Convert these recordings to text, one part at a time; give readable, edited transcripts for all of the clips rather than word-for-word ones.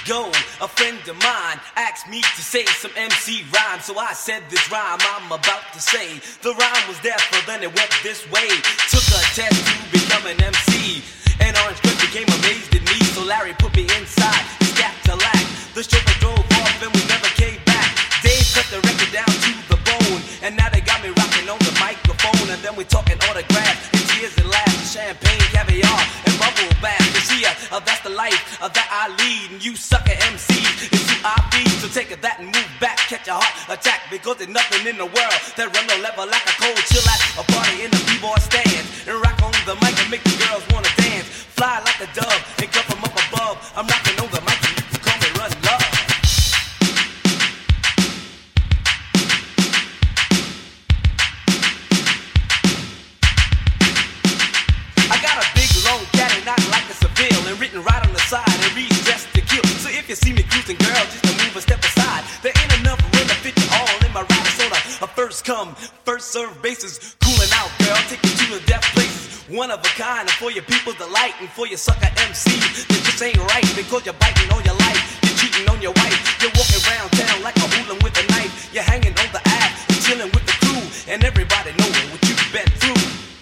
ago, a friend of mine asked me to say some MC rhyme. So I said this rhyme I'm about to say. The rhyme was there, but then it went this way. Took a test to become an MC, and Orange Cliff became amazed at me. So Larry put me inside, he snapped a lack. The chauffeur drove off and we never came back. Dave cut the record down to the bone, and now they got me rocking on the microphone. And then we talking autographs and tears and laughs, champagne, caviar, and bubble bath. You see, that's the life that I lead, and you sucker MCs, it's who I feed. So take that and move back, catch a heart attack, because there's nothing in the world that run no level like a cold chill at a party in the b-boy stand, and rock on the mic and make the girls wanna dance. Fly like a dove and come from up above. I'm rocking on the mic and you can call me Run Love. I got a big long caddy, not like a Seville, and written right on the side and reads Dressed to Kill. So if you see me cruising, girl, just to move a step aside. There ain't enough room to fit you all in my ride. So a first come, first serve basis. Cooling out, girl, take you to the death places. One of a kind, and for your people's delight, and for your sucker MCs that just ain't right, because you're biting all your life, you're cheating on your wife, you're walking around town like a hooligan with a knife, you're hanging on the ass, and chilling with the crew, and everybody knowing what you've been through.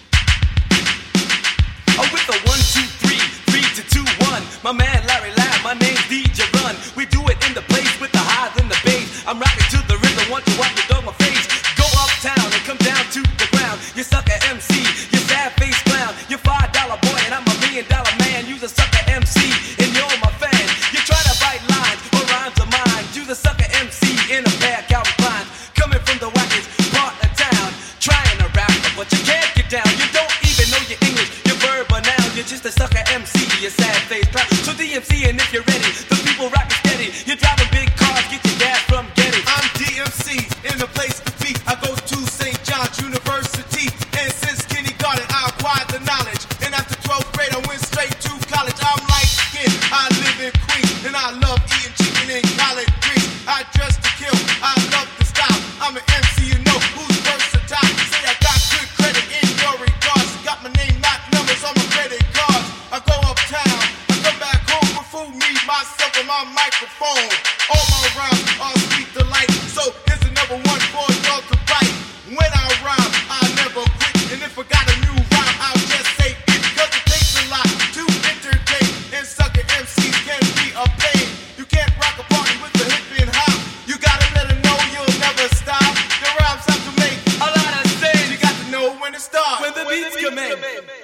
Oh, with the 1, 2, 3, 3 to 2, 1. My man Larry Lab, my name's DJ Run. We do it in the place with the highs and the bass. I'm rocking to the rhythm, want you watch the dog my face. Go uptown and come down to the ground. You sucker MC, you sad face clown. You're $5 boy and I'm $1 million man. You's a sucker MC and you're my fan. You try to bite lines or rhymes of mine. You's a sucker MC in a pair of Calvin Kleins. Coming from the wackest part of town, trying to rap, but you can't get down. You don't even know your English, your verb or noun. You're just a sucker MC, you sad face clown. So DMC, and if you're ready, the people rockin' steady. You're driving big cars, get your gas from Getty. I'm DMC in the place to be. I go to St. John's University, and since kindergarten I acquired the knowledge. And after 12th grade I went straight to college. I'm light skinned, I live in Queens, and I love eating chicken and collard greens. I dress to kill, I love the style. I'm an MC, you know who's versatile. Say I got good credit in your regards. Got my name, not numbers on my credit cards. I go uptown, I come back home with food, me, myself, and my microphone. All my rhymes are sweet delight. So here's another one for y'all to bite. When I rhyme, I never quit. And if I got a new rhyme, I'll just say it. Because it takes a lot to entertain. And sucker MCs can be a pain. You can't rock a party with the hip and hop. You gotta let them know you'll never stop. Your rhymes have to make A lot of things you got to know when to start. when the beats come in.